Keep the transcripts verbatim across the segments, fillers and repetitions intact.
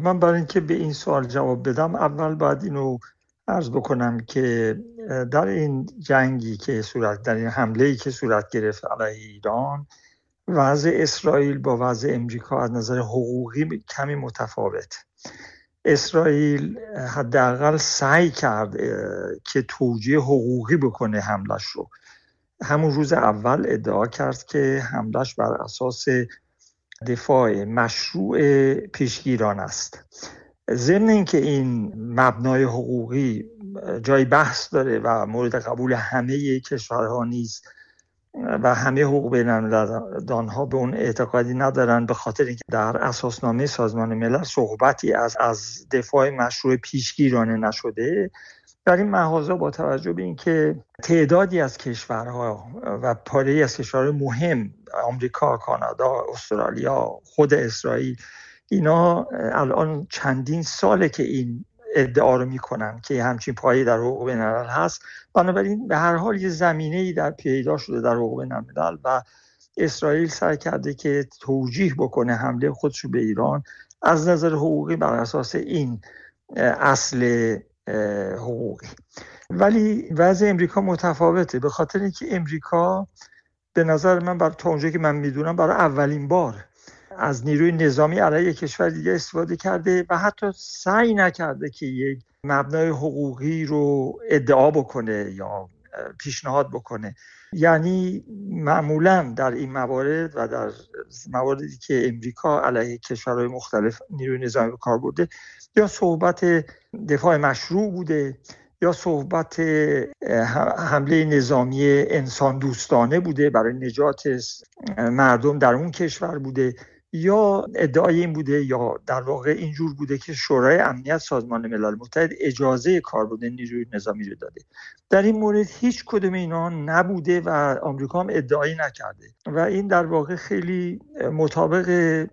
من برای اینکه به این سوال جواب بدم اول باید اینو عرض بکنم که در این جنگی که صورت در این حمله‌ای که صورت گرفت علیه ایران، وضع اسرائیل با وضع امریکا از نظر حقوقی کمی متفاوت. اسرائیل حداقل سعی کرد که توجیه حقوقی بکنه حملش رو. همون روز اول ادعا کرد که حملش بر اساس دفاع مشروع پیشگیران است. ضمن اینکه این مبنای حقوقی جای بحث داره و مورد قبول همه کشورها نیست و همه حقوق بین‌المللی‌ها به اون اعتقادی ندارن، به خاطر اینکه در اساسنامه سازمان ملل صحبتی از از دفاع مشروع پیشگیرانه نشده. در این مواضع با توجه به اینکه تعدادی از کشورها و پاره‌ای از کشورهای مهم، آمریکا، کانادا، استرالیا، خود اسرائیل، اینا الان چندین ساله که این ادعا رو میکنن که همچین پایه در حقوق بین‌الملل هست، بنابراین به هر حال یه زمینه‌ای در پیدا شده در حقوق بین‌الملل و اسرائیل سعی کرده که توجیه بکنه حمله خودش رو به ایران از نظر حقوقی بر اساس این اصل حقوقی. ولی وضع امریکا متفاوته، به خاطر اینکه امریکا به نظر من بر تا اونجایی که من میدونم برای اولین بار از نیروی نظامی علیه کشور دیگه استفاده کرده و حتی سعی نکرده که یک مبنای حقوقی رو ادعا بکنه یا پیشنهاد بکنه. یعنی معمولا در این موارد و در مواردی که امریکا علیه کشورهای مختلف نیروی نظامی به کار برده، یا صحبت دفاع مشروع بوده یا صحبت حمله نظامی انسان دوستانه بوده برای نجات مردم در اون کشور بوده، یا ادعای این بوده یا در واقع اینجور بوده که شورای امنیت سازمان ملل متحد اجازه کاربرد نیروی نظامی رو داده. در این مورد هیچ کدوم اینا نبوده و آمریکا هم ادعایی نکرده و این در واقع خیلی مطابق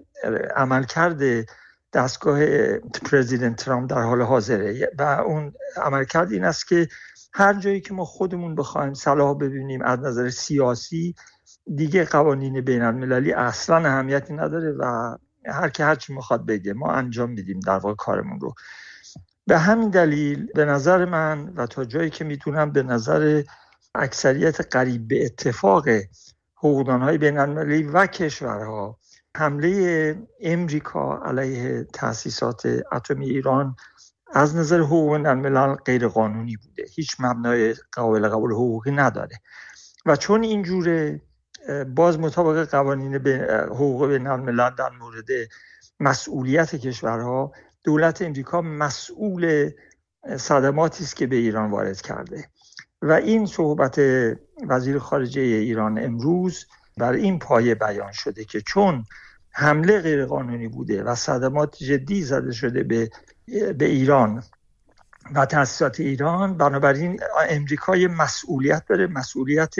عملکرد دستگاه پرزیدنت ترامپ در حال حاضره و اون عملکرد این است که هر جایی که ما خودمون بخوایم صلاح ببینیم از نظر سیاسی، دیگه قوانین بین المللی اصلا اهمیتی نداره و هر کی هر چی میخواد بگه ما انجام میدیم در واقع کارمون رو. به همین دلیل به نظر من و تا جایی که میتونم به نظر اکثریت قریب به اتفاق حقوقدانهای بین المللی و کشورها، حمله امریکا علیه تأسیسات اتمی ایران از نظر حقوق بین الملل غیر قانونی بوده، هیچ مبنای قابل قبول حقوقی نداره و چون اینجوره باز مطابق قوانین حقوق بین الملل در مورد مسئولیت کشورها، دولت امریکا مسئول صدماتی است که به ایران وارد کرده و این صحبت وزیر خارجه ایران امروز بر این پایه بیان شده که چون حمله غیر قانونی بوده و صدمات جدی زده شده به به ایران و تأسیسات ایران، بنابراین امریکا مسئولیت داره، مسئولیت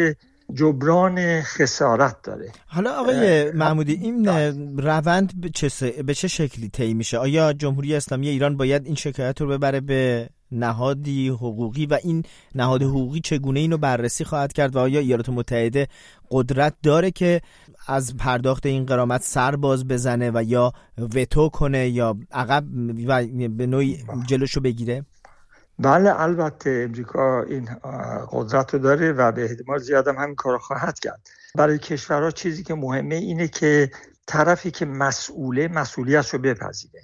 جبران خسارت داره. حالا آقای محمودی، این روند به چه به چه شکلی طی میشه؟ آیا جمهوری اسلامی ایران باید این شکایت رو ببره به نهادی حقوقی و این نهاد حقوقی چگونه اینو بررسی خواهد کرد و آیا ایالات متحده قدرت داره که از پرداخت این غرامت سر باز بزنه و یا وتو کنه یا عقب و به نوعی جلوشو بگیره؟ بله، البته امریکا این قدرت رو داره و به احتمال زیاد هم همین کار خواهد کرد. برای کشورها چیزی که مهمه اینه که طرفی که مسئوله مسئولیتش رو بپذیره.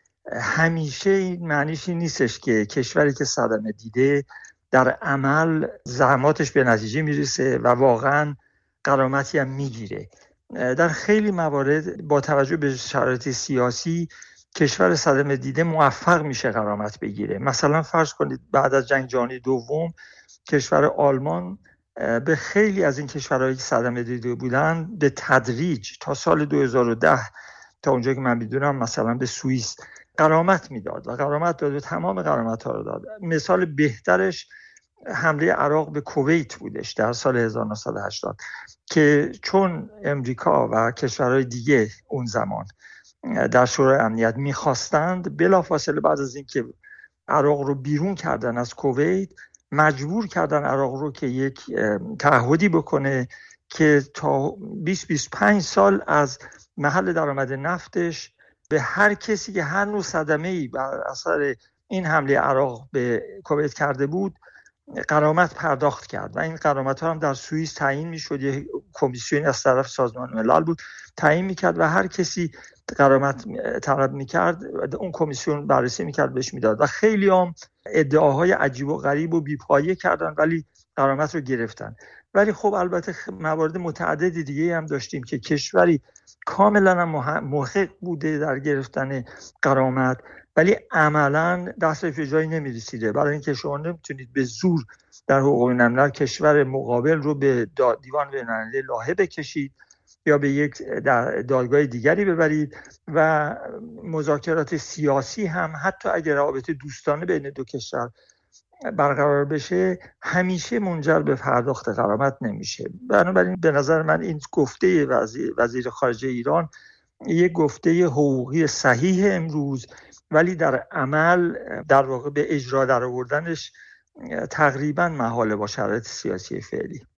همیشه این معنیش این نیستش که کشوری که صدمه دیده در عمل زحماتش به نتیجه میرسه و واقعا غرامتی هم میگیره. در خیلی موارد با توجه به شرایط سیاسی کشور صدمه دیده موفق میشه غرامت بگیره. مثلا فرض کنید بعد از جنگ جهانی دوم کشور آلمان به خیلی از این کشورهایی که صدمه دیده بودن به تدریج تا سال دو هزار و ده تا اونجایی که من میدونم مثلا به سوئیس غرامت میداد و غرامت داد و تمام غرامت ها رو داد. مثال بهترش حمله عراق به کویت بودش در سال هزار و نهصد و هشتاد که چون امریکا و کشورهای دیگه اون زمان در شورای امنیت میخواستند، بلافاصله بعد از اینکه عراق رو بیرون کردن از کویت، مجبور کردن عراق رو که یک تعهدی بکنه که تا بیست بیست و پنج سال از محل درآمد نفتش به هر کسی که هر نوع صدمه‌ای بر اثر این حمله عراق به کویت کرده بود غرامت پرداخت کرد و این غرامت ها هم در سوئیس تعیین میشد. یه کمیسیون از طرف سازمان ملل بود تعیین میکرد و هر کسی غرامت طلب میکرد اون کمیسیون بررسی میکرد بهش میداد و خیلی هم ادعاهای عجیب و غریب و بیپایه کردن ولی غرامت رو گرفتن. ولی خب البته موارد متعددی دیگه هم داشتیم که کشوری کاملا محق بوده در گرفتن غرامت ولی عملا دست به جایی نمی‌رسیده، برای اینکه شما نمیتونید به زور در حقوق بین‌الملل کشور مقابل رو به دیوان بین‌المللی لاهه بکشید یا به یک دادگاه دیگری ببرید و مذاکرات سیاسی هم حتی اگر روابط دوستانه بین دو کشور برقرار بشه همیشه منجر به پرداخت غرامت نمیشه. بنابراین به نظر من این گفته وزیر, وزیر خارجه ایران یک گفته حقوقی صحیح امروز ولی در عمل در واقع به اجرا در آوردنش تقریبا محاله با شرایط سیاسی فعلی.